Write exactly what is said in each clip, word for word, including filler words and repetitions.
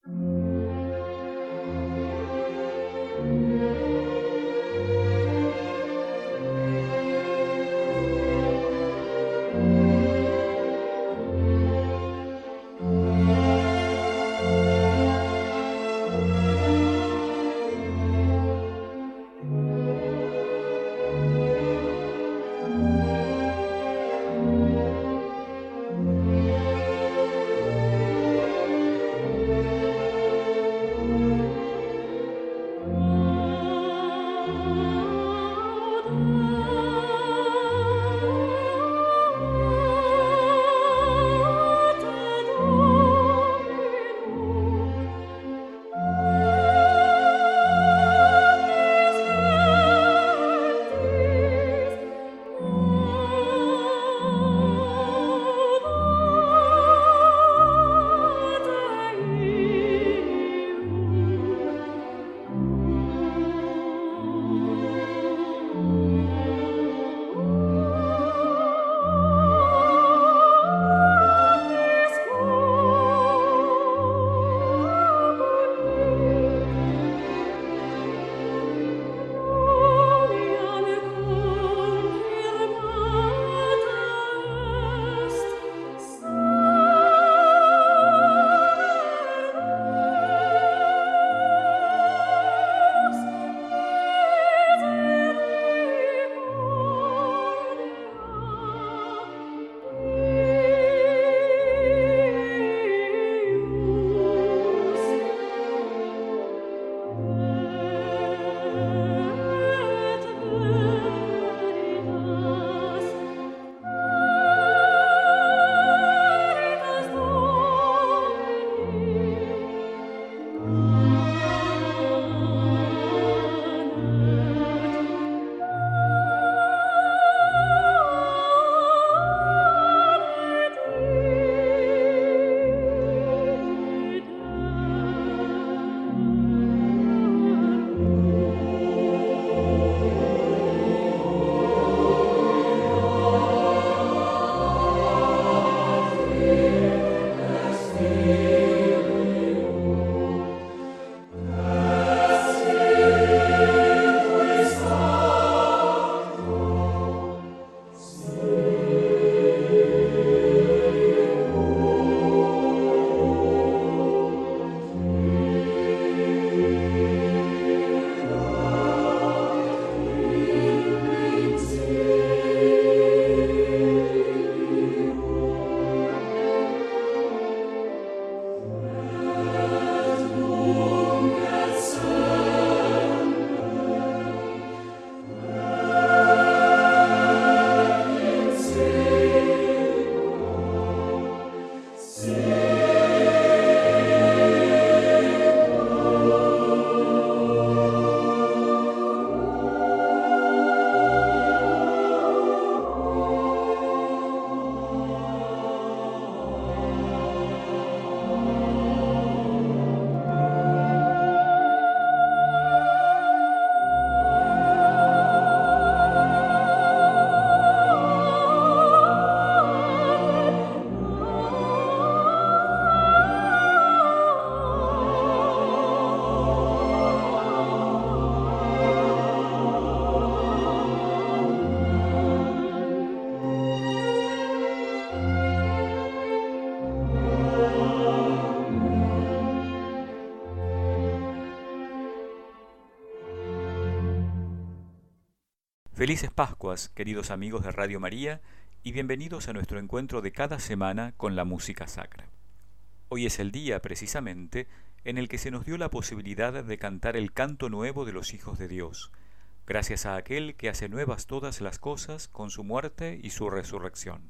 Felices Pascuas, queridos amigos de Radio María, y bienvenidos a nuestro encuentro de cada semana con la música sacra. Hoy es el día, precisamente, en el que se nos dio la posibilidad de cantar el canto nuevo de los hijos de Dios, gracias a aquel que hace nuevas todas las cosas con su muerte y su resurrección.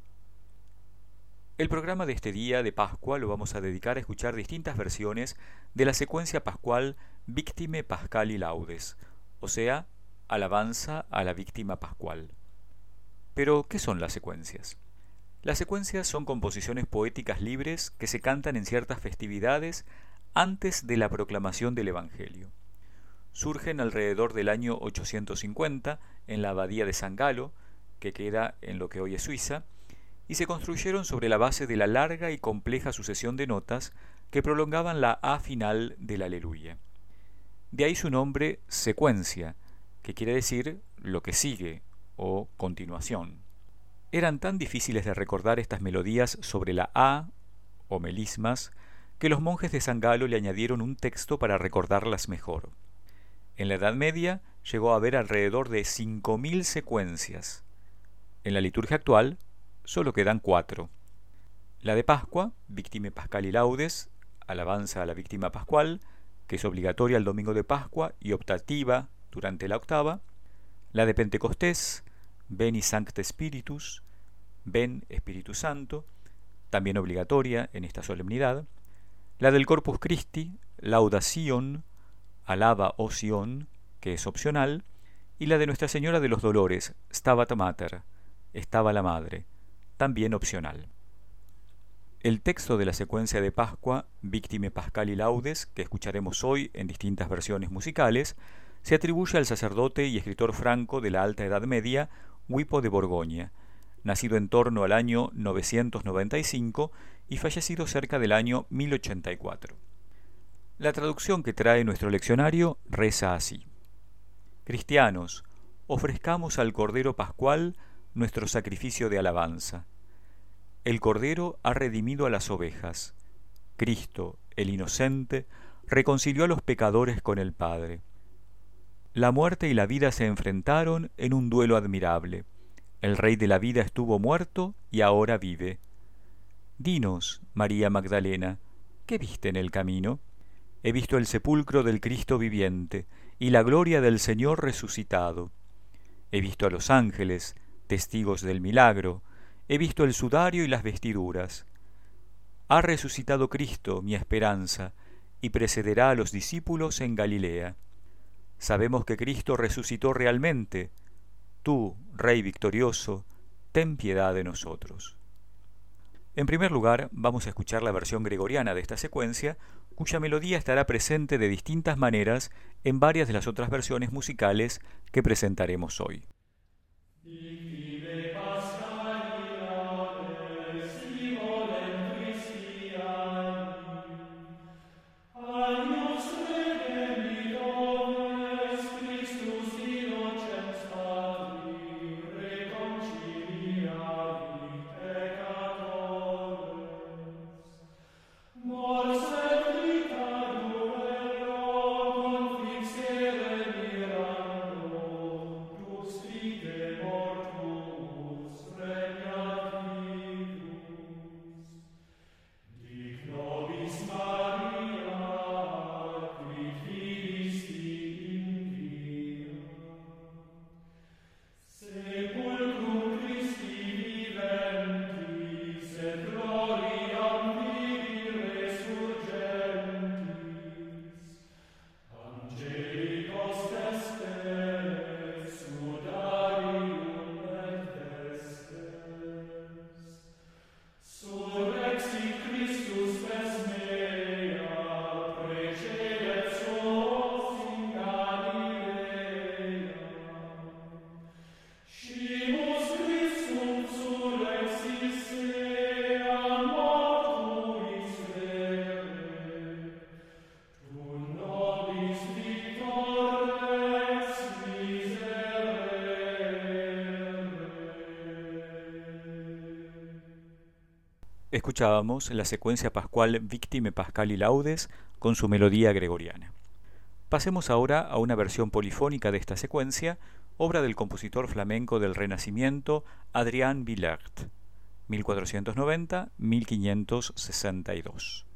El programa de este día de Pascua lo vamos a dedicar a escuchar distintas versiones de la secuencia pascual Victime Pascali Laudes, o sea, alabanza a la víctima pascual. Pero, ¿qué son las secuencias? Las secuencias son composiciones poéticas libres que se cantan en ciertas festividades antes de la proclamación del Evangelio. Surgen alrededor del año ochocientos cincuenta en la abadía de San Galo, que queda en lo que hoy es Suiza, y se construyeron sobre la base de la larga y compleja sucesión de notas que prolongaban la A final del Aleluya. De ahí su nombre secuencia, que quiere decir lo que sigue o continuación. Eran tan difíciles de recordar estas melodías sobre la A o melismas que los monjes de San Galo le añadieron un texto para recordarlas mejor. En la Edad Media llegó a haber alrededor de cinco mil secuencias. En la liturgia actual solo quedan cuatro. La de Pascua, Victime Pascali Laudes, alabanza a la víctima pascual, que es obligatoria el domingo de Pascua y optativa durante la octava. La de Pentecostés, Veni Sancte Spiritus, Ven Espíritu Santo, también obligatoria en esta solemnidad. La del Corpus Christi, Lauda Sion, Alaba, oh Sion, que es opcional. Y la de Nuestra Señora de los Dolores, Stabat Mater, estaba la Madre, también opcional. El texto de la secuencia de Pascua, Victime Pascali Laudes, que escucharemos hoy en distintas versiones musicales, se atribuye al sacerdote y escritor franco de la Alta Edad Media, Huipo de Borgoña, nacido en torno al año novecientos noventa y cinco y fallecido cerca del año mil ochenta y cuatro. La traducción que trae nuestro leccionario reza así: Cristianos, ofrezcamos al Cordero Pascual nuestro sacrificio de alabanza. El Cordero ha redimido a las ovejas. Cristo, el inocente, reconcilió a los pecadores con el Padre. La muerte y la vida se enfrentaron en un duelo admirable. El Rey de la vida estuvo muerto y ahora vive. Dinos, María Magdalena, ¿qué viste en el camino? He visto el sepulcro del Cristo viviente y la gloria del Señor resucitado. He visto a los ángeles, testigos del milagro. He visto el sudario y las vestiduras. Ha resucitado Cristo, mi esperanza, y precederá a los discípulos en Galilea. Sabemos que Cristo resucitó realmente. Tú, Rey victorioso, ten piedad de nosotros. En primer lugar, vamos a escuchar la versión gregoriana de esta secuencia, cuya melodía estará presente de distintas maneras en varias de las otras versiones musicales que presentaremos hoy. Escuchábamos la secuencia pascual Victime Pascali Laudes con su melodía gregoriana. Pasemos ahora a una versión polifónica de esta secuencia, obra del compositor flamenco del Renacimiento Adrián Villert, mil cuatrocientos noventa a mil quinientos sesenta y dos.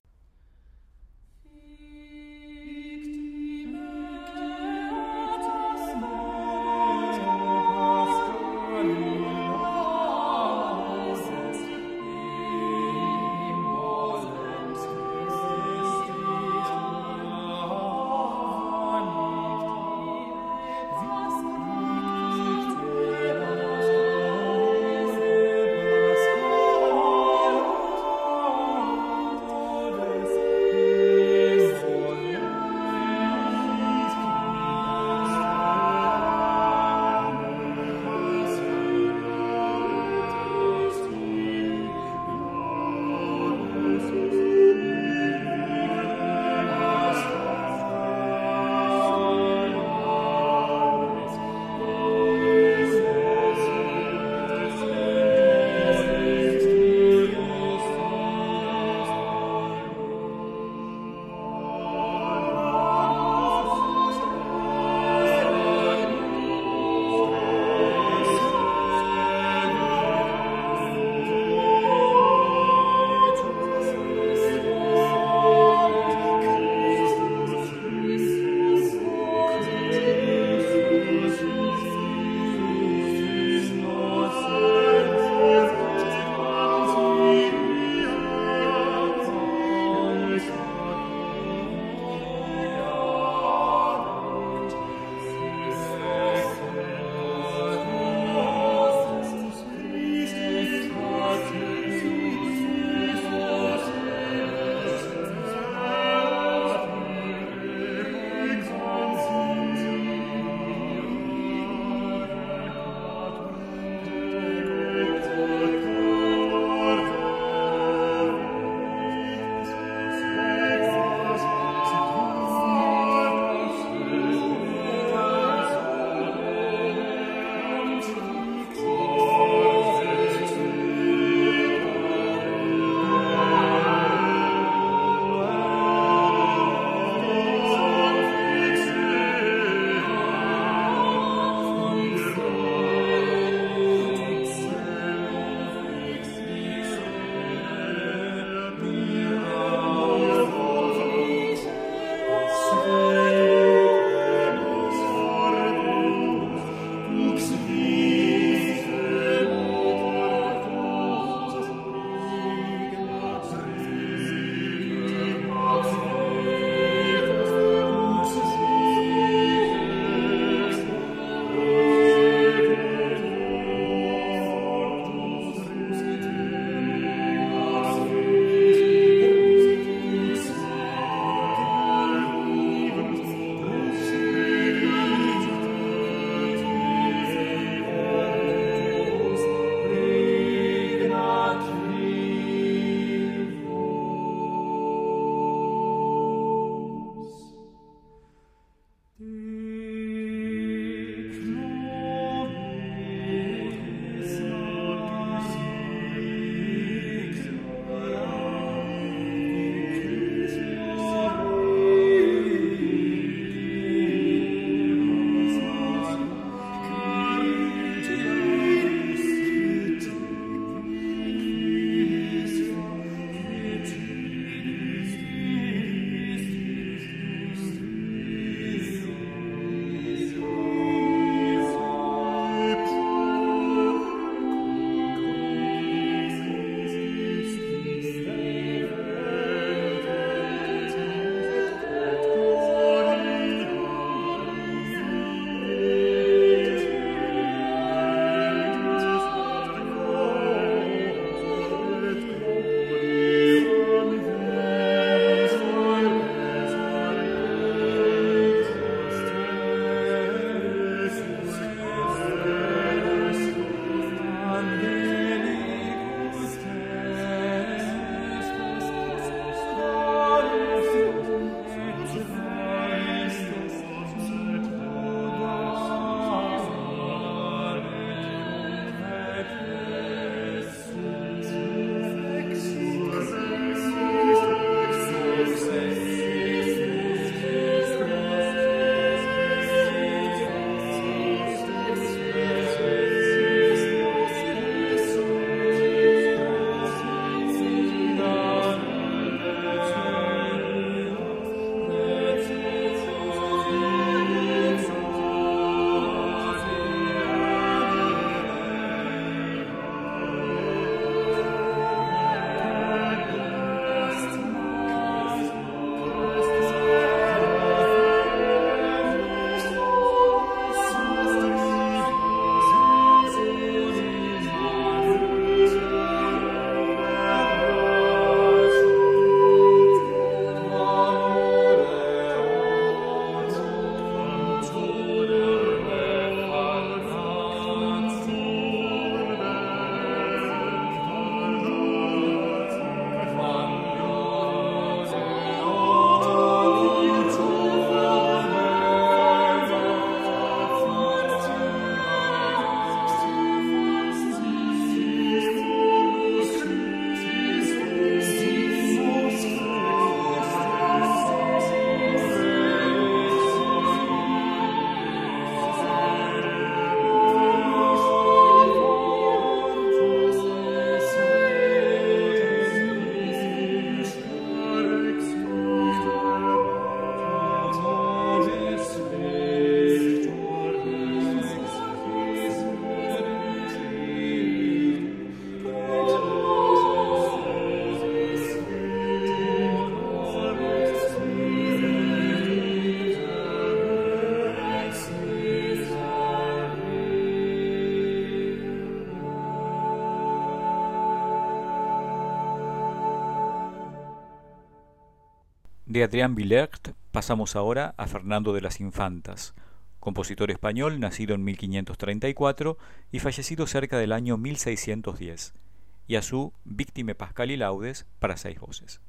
De Adrián Villert pasamos ahora a Fernando de las Infantas, compositor español nacido en mil quinientos treinta y cuatro y fallecido cerca del año mil seiscientos diez, y a su Víctime Pascal y Laudes para seis voces.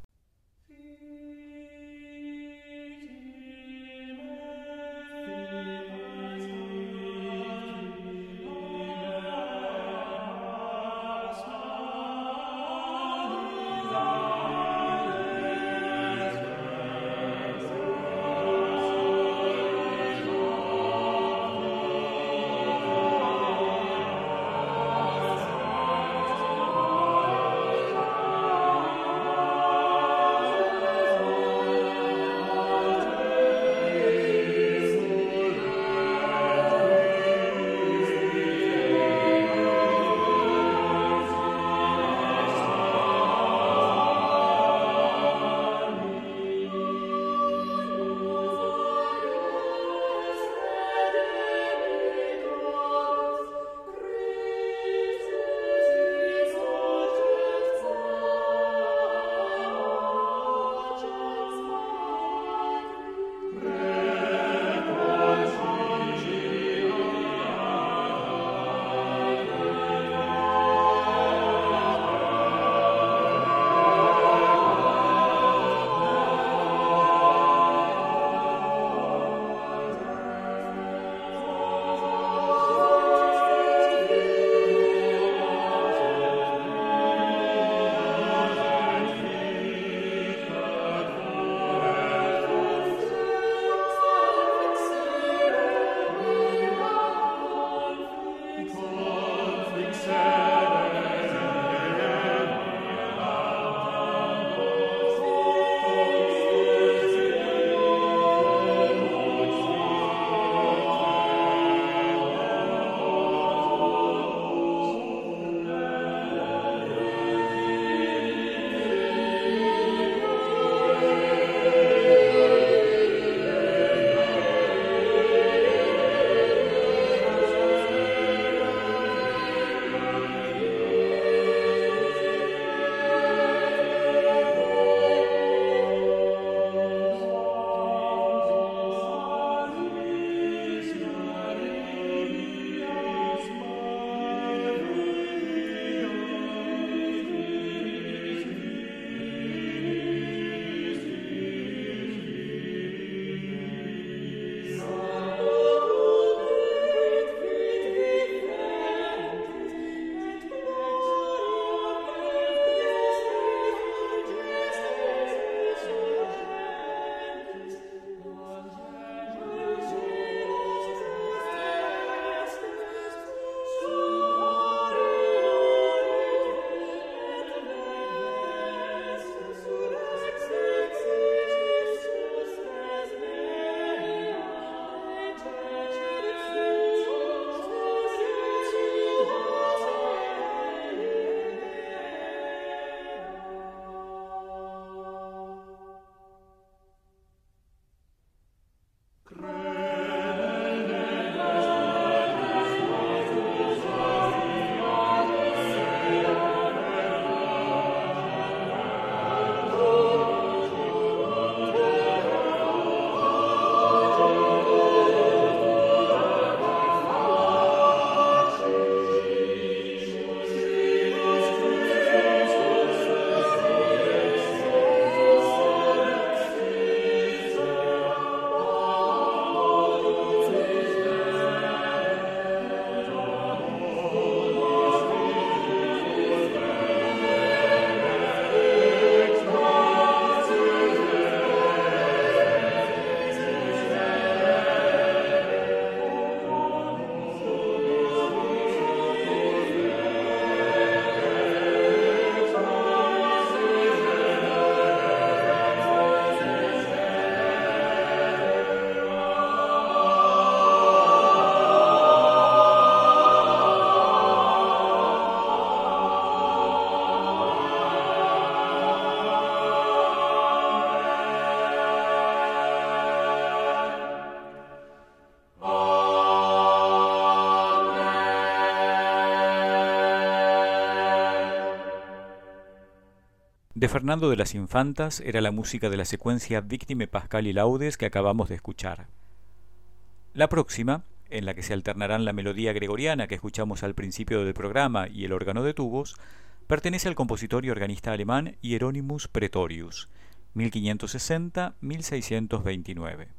De Fernando de las Infantas era la música de la secuencia Victime Pascal y Laudes que acabamos de escuchar. La próxima, en la que se alternarán la melodía gregoriana que escuchamos al principio del programa y el órgano de tubos, pertenece al compositor y organista alemán Hieronymus Praetorius, mil quinientos sesenta a mil seiscientos veintinueve.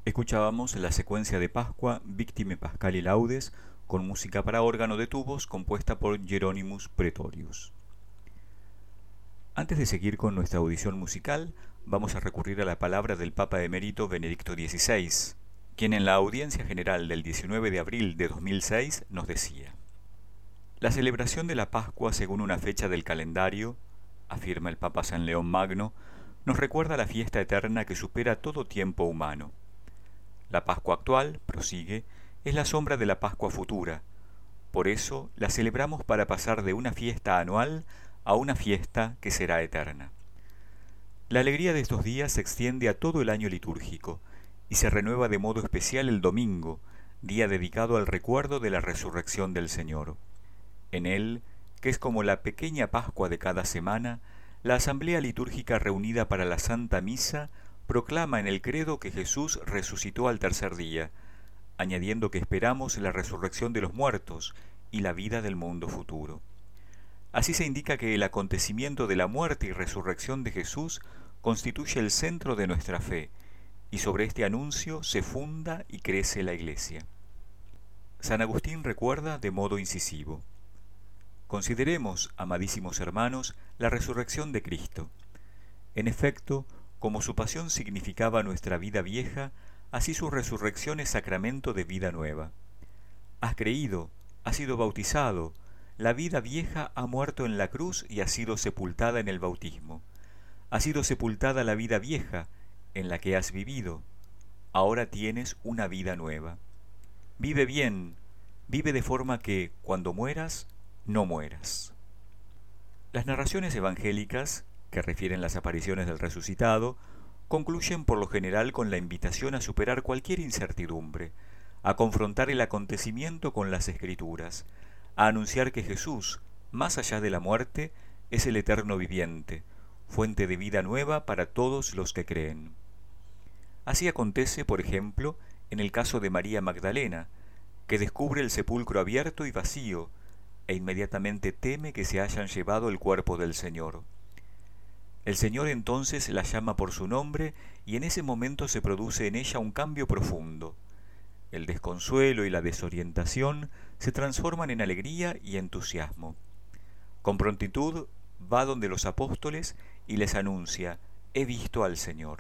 Escuchábamos la secuencia de Pascua Victime Pascali Laudes con música para órgano de tubos compuesta por Hieronymus Praetorius. Antes de seguir con nuestra audición musical, vamos a recurrir a la palabra del Papa Emérito Benedicto dieciséis, quien en la audiencia general del diecinueve de abril de dos mil seis nos decía: la celebración de la Pascua según una fecha del calendario, afirma el Papa San León Magno, nos recuerda la fiesta eterna que supera todo tiempo humano. La Pascua actual, prosigue, es la sombra de la Pascua futura. Por eso la celebramos para pasar de una fiesta anual a una fiesta que será eterna. La alegría de estos días se extiende a todo el año litúrgico y se renueva de modo especial el domingo, día dedicado al recuerdo de la resurrección del Señor. En él, que es como la pequeña Pascua de cada semana, la asamblea litúrgica reunida para la Santa Misa proclama en el credo que Jesús resucitó al tercer día, añadiendo que esperamos la resurrección de los muertos y la vida del mundo futuro. Así se indica que el acontecimiento de la muerte y resurrección de Jesús constituye el centro de nuestra fe, y sobre este anuncio se funda y crece la Iglesia. San Agustín recuerda de modo incisivo: consideremos, amadísimos hermanos, la resurrección de Cristo. En efecto, como su pasión significaba nuestra vida vieja, así su resurrección es sacramento de vida nueva. Has creído, has sido bautizado, la vida vieja ha muerto en la cruz y ha sido sepultada en el bautismo. Ha sido sepultada la vida vieja, en la que has vivido. Ahora tienes una vida nueva. Vive bien, vive de forma que, cuando mueras, no mueras. Las narraciones evangélicas, que refieren las apariciones del resucitado, concluyen por lo general con la invitación a superar cualquier incertidumbre, a confrontar el acontecimiento con las Escrituras, a anunciar que Jesús, más allá de la muerte, es el eterno viviente, fuente de vida nueva para todos los que creen. Así acontece, por ejemplo, en el caso de María Magdalena, que descubre el sepulcro abierto y vacío, e inmediatamente teme que se hayan llevado el cuerpo del Señor. El Señor entonces la llama por su nombre y en ese momento se produce en ella un cambio profundo. El desconsuelo y la desorientación se transforman en alegría y entusiasmo. Con prontitud va donde los apóstoles y les anuncia: he visto al Señor.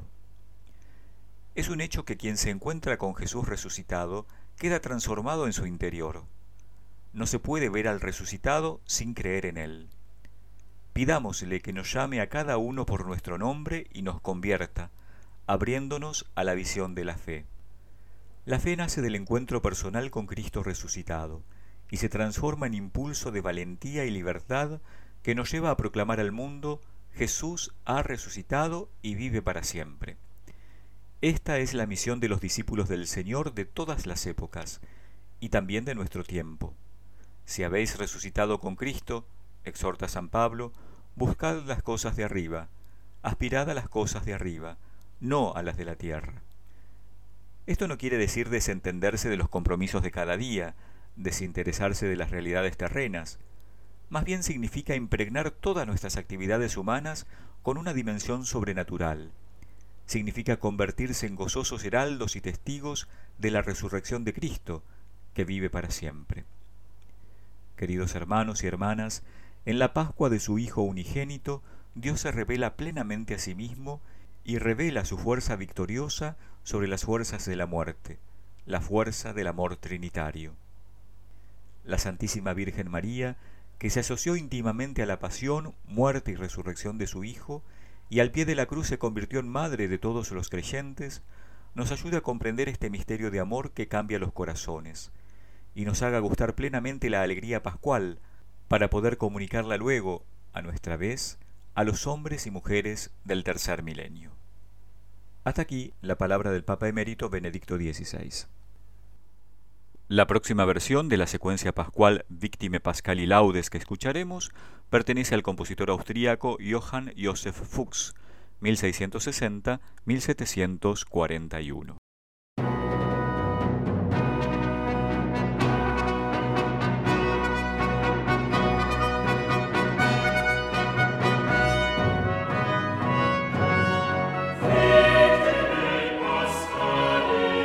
Es un hecho que quien se encuentra con Jesús resucitado queda transformado en su interior. No se puede ver al resucitado sin creer en él. Pidámosle que nos llame a cada uno por nuestro nombre y nos convierta, abriéndonos a la visión de la fe. La fe nace del encuentro personal con Cristo resucitado y se transforma en impulso de valentía y libertad que nos lleva a proclamar al mundo: Jesús ha resucitado y vive para siempre. Esta es la misión de los discípulos del Señor de todas las épocas y también de nuestro tiempo. Si habéis resucitado con Cristo, exhorta San Pablo, buscad las cosas de arriba, aspirad a las cosas de arriba, no a las de la tierra. Esto no quiere decir desentenderse de los compromisos de cada día, desinteresarse de las realidades terrenas. Más bien significa impregnar todas nuestras actividades humanas con una dimensión sobrenatural. Significa convertirse en gozosos heraldos y testigos de la resurrección de Cristo, que vive para siempre. Queridos hermanos y hermanas, en la Pascua de su Hijo unigénito, Dios se revela plenamente a sí mismo y revela su fuerza victoriosa sobre las fuerzas de la muerte, la fuerza del amor trinitario. La Santísima Virgen María, que se asoció íntimamente a la pasión, muerte y resurrección de su Hijo, y al pie de la cruz se convirtió en madre de todos los creyentes, nos ayuda a comprender este misterio de amor que cambia los corazones, y nos haga gustar plenamente la alegría pascual, para poder comunicarla luego, a nuestra vez, a los hombres y mujeres del tercer milenio. Hasta aquí la palabra del Papa Emérito Benedicto dieciséis. La próxima versión de la secuencia pascual Victime Pascali Laudes que escucharemos pertenece al compositor austríaco Johann Joseph Fuchs, mil seiscientos sesenta a mil setecientos cuarenta y uno. Victime Pascali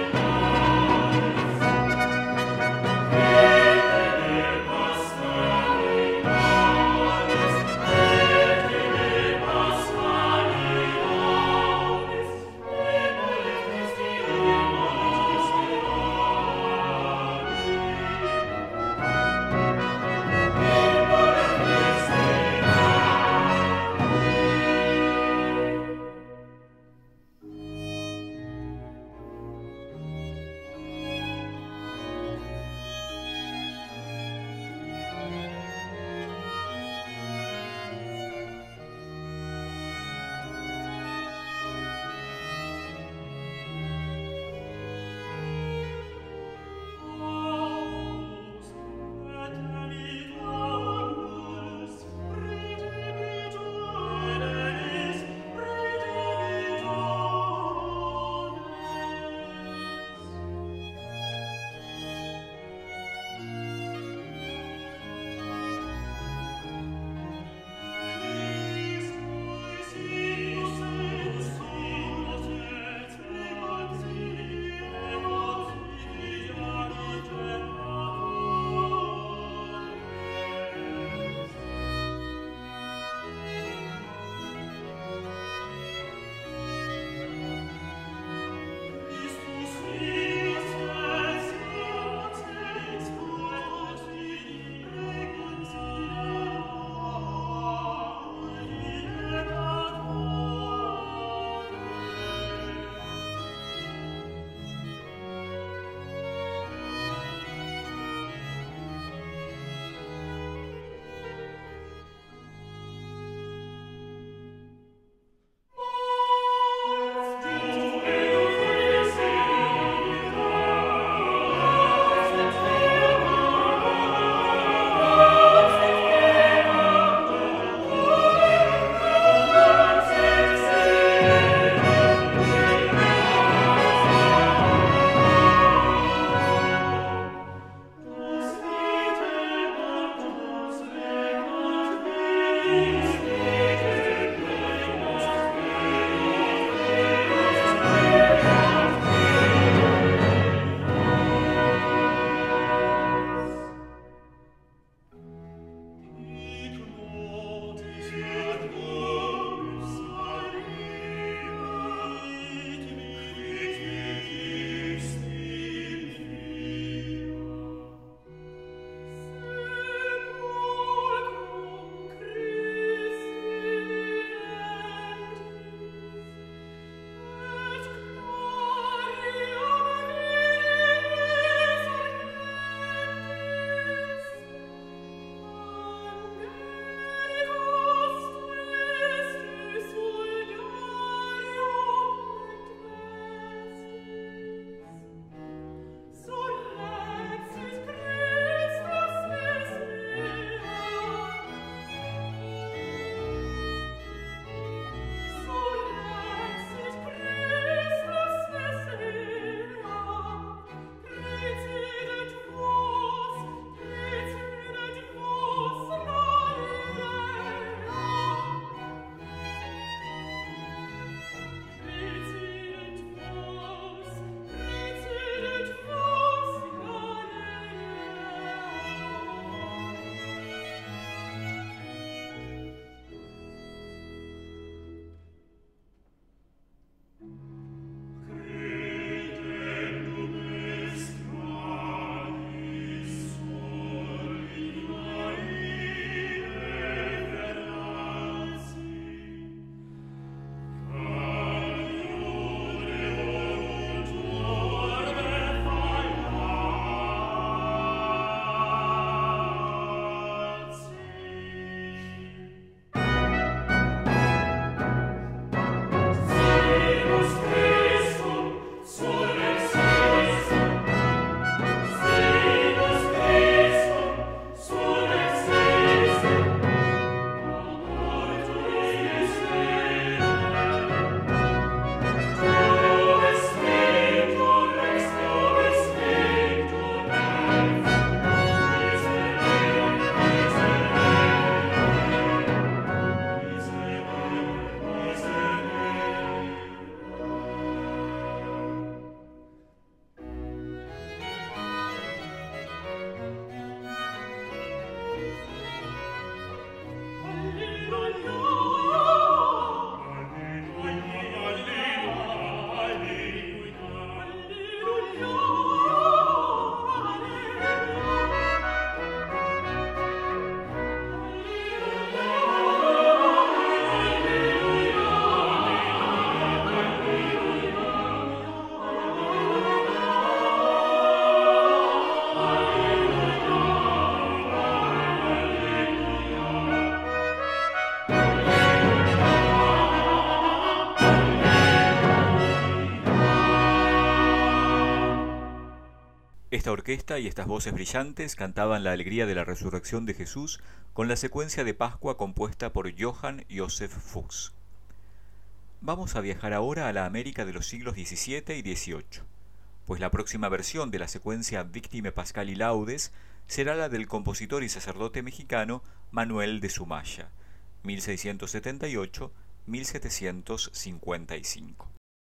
Esta orquesta y estas voces brillantes cantaban la alegría de la resurrección de Jesús con la secuencia de Pascua compuesta por Johann Joseph Fuchs. Vamos a viajar ahora a la América de los siglos diecisiete y dieciocho, pues la próxima versión de la secuencia Victime Pascali Laudes será la del compositor y sacerdote mexicano Manuel de Sumaya, mil seiscientos setenta y ocho a mil setecientos cincuenta y cinco.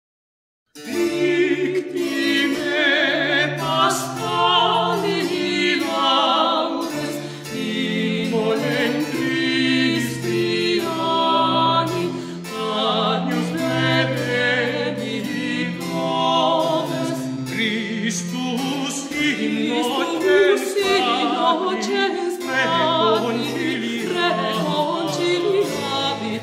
Victime Pascali laudes, imolem Christi ani, agnus redemi nobis, Christus innocens pari, reconciliabit,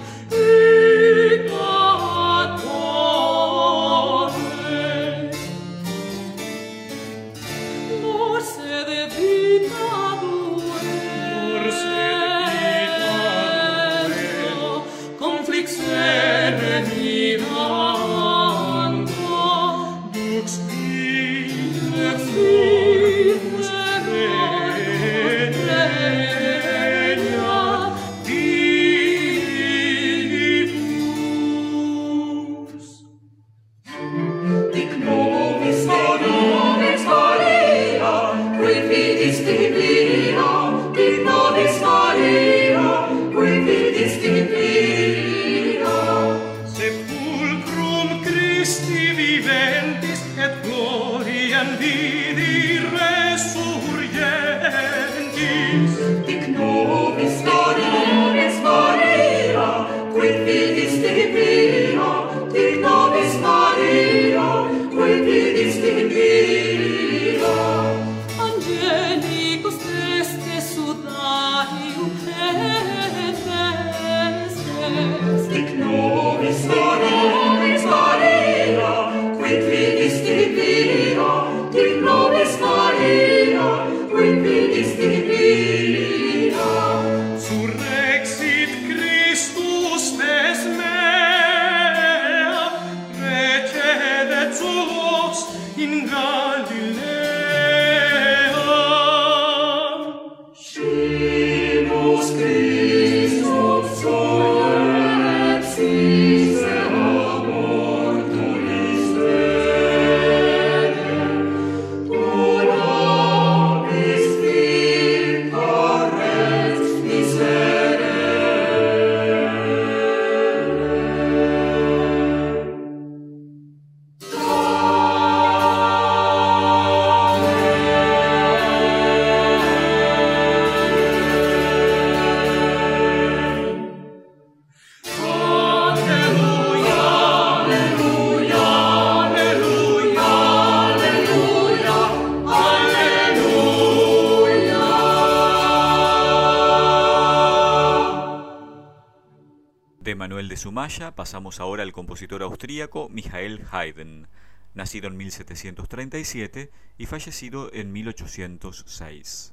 De Manuel de Sumaya pasamos ahora al compositor austríaco Michael Haydn, nacido en mil setecientos treinta y siete y fallecido en mil ochocientos seis.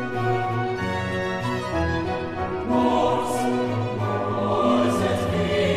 Mors, mors et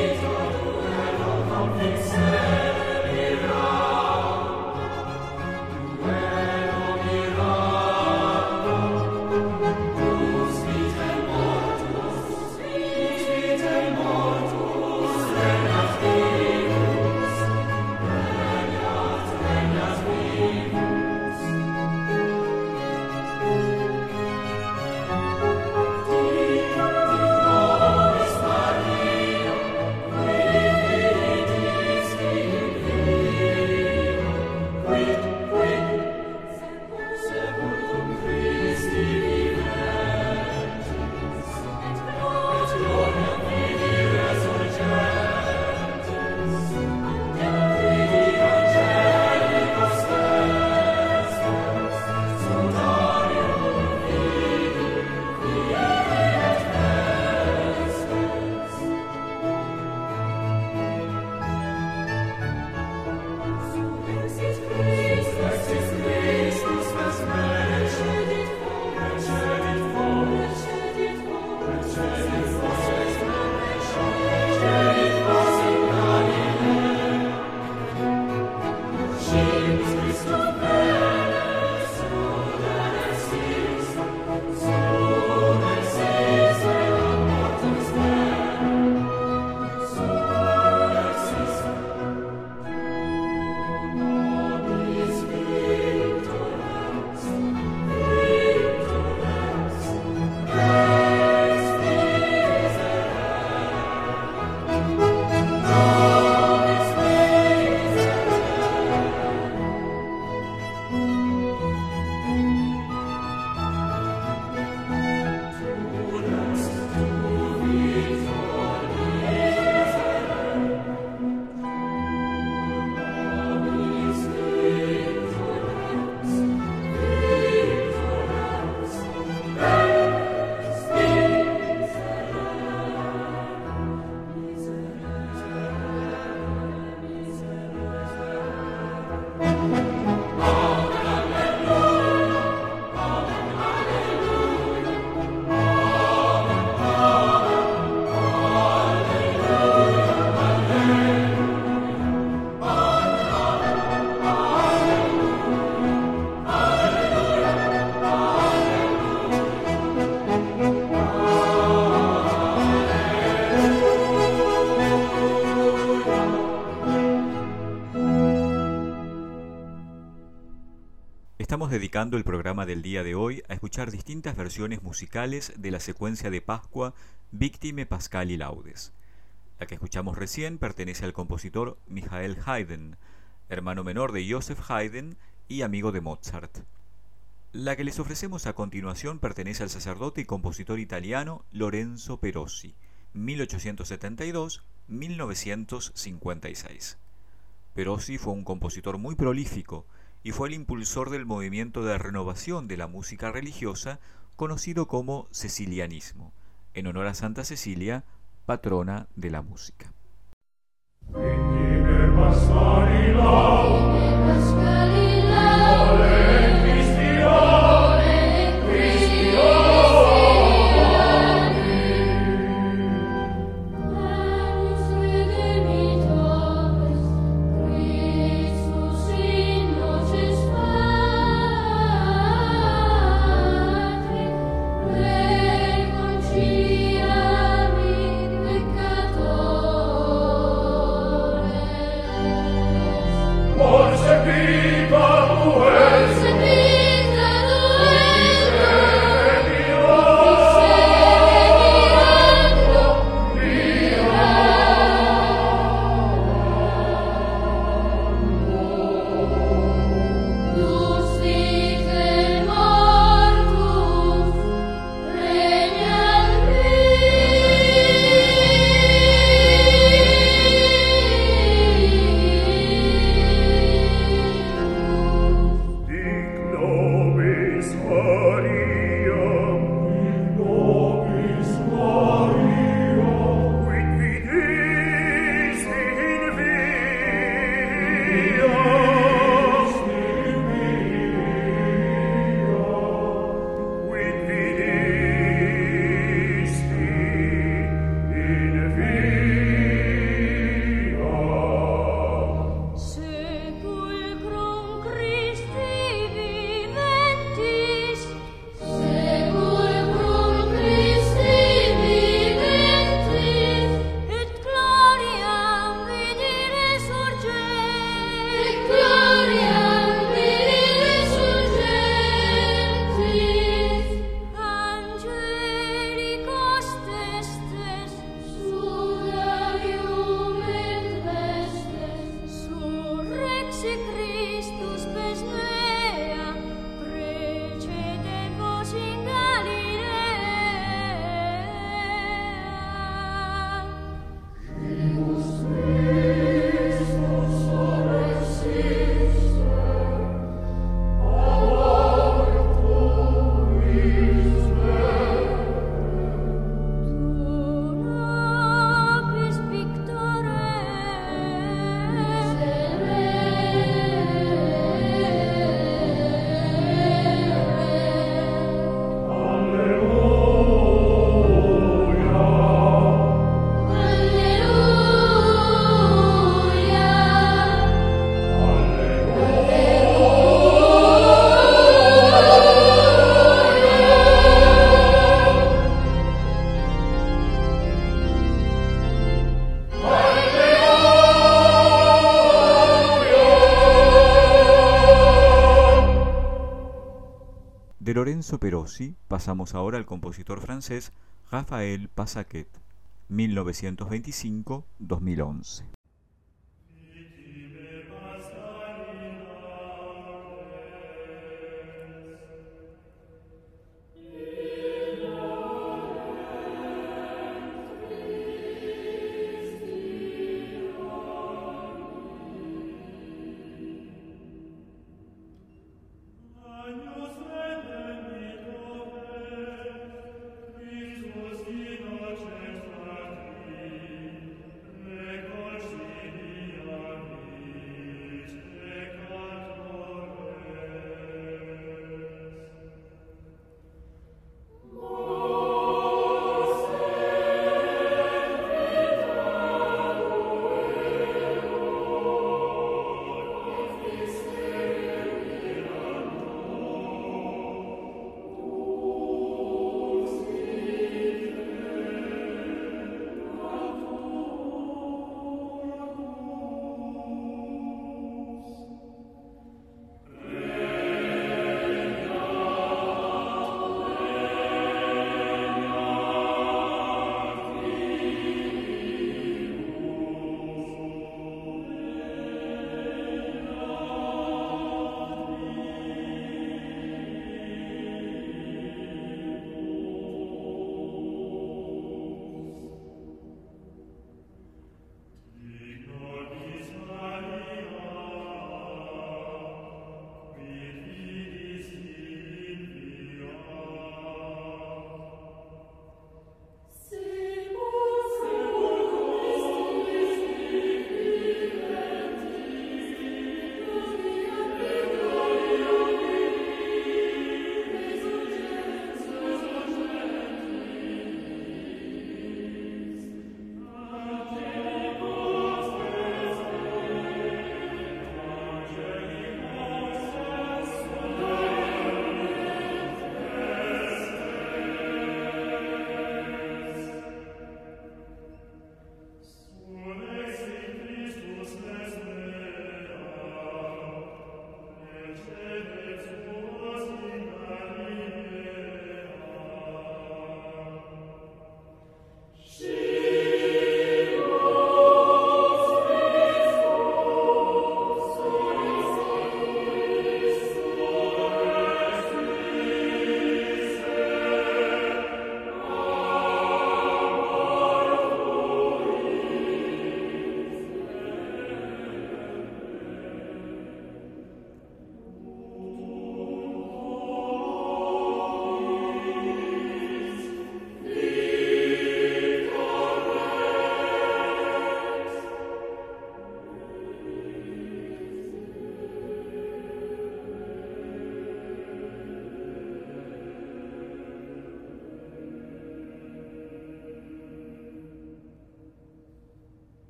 dedicando el programa del día de hoy a escuchar distintas versiones musicales de la secuencia de Pascua Victime Pascali Laudes. La que escuchamos recién pertenece al compositor Michael Haydn, hermano menor de Joseph Haydn y amigo de Mozart. La que les ofrecemos a continuación pertenece al sacerdote y compositor italiano Lorenzo Perosi, mil ochocientos setenta y dos a mil novecientos cincuenta y seis. Perosi fue un compositor muy prolífico y fue el impulsor del movimiento de renovación de la música religiosa conocido como cecilianismo, en honor a Santa Cecilia, patrona de la música. De Lorenzo Perosi pasamos ahora al compositor francés Raphaël Passaquet, mil novecientos veinticinco a dos mil once. Christus in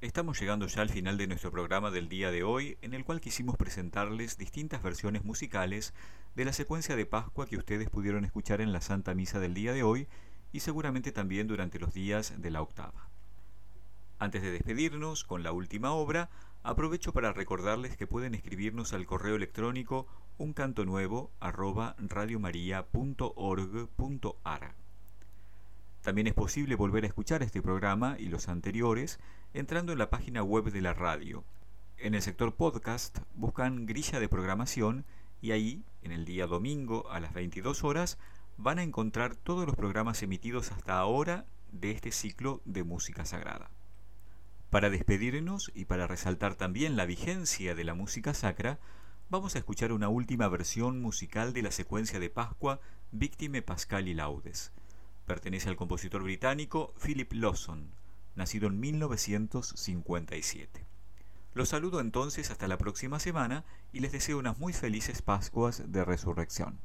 Estamos llegando ya al final de nuestro programa del día de hoy, en el cual quisimos presentarles distintas versiones musicales de la secuencia de Pascua que ustedes pudieron escuchar en la Santa Misa del día de hoy y seguramente también durante los días de la octava. Antes de despedirnos con la última obra, aprovecho para recordarles que pueden escribirnos al correo electrónico uncantonuevo arroba radiomaria punto org punto ar. También es posible volver a escuchar este programa y los anteriores entrando en la página web de la radio. En el sector podcast buscan Grilla de Programación y ahí, en el día domingo a las veintidós horas, van a encontrar todos los programas emitidos hasta ahora de este ciclo de música sagrada. Para despedirnos y para resaltar también la vigencia de la música sacra, vamos a escuchar una última versión musical de la secuencia de Pascua Victime Pascali Laudes. Pertenece al compositor británico Philip Lawson, nacido en mil novecientos cincuenta y siete. Los saludo entonces hasta la próxima semana y les deseo unas muy felices Pascuas de Resurrección.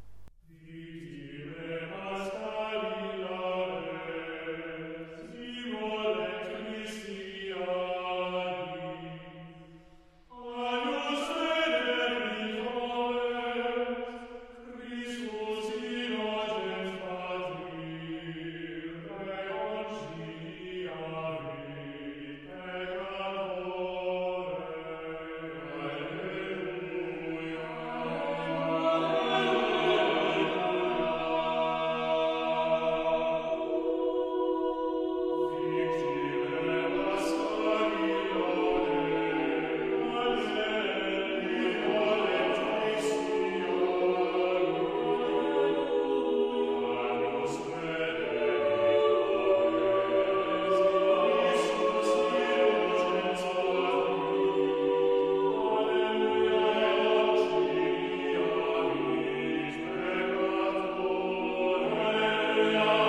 Alleluia.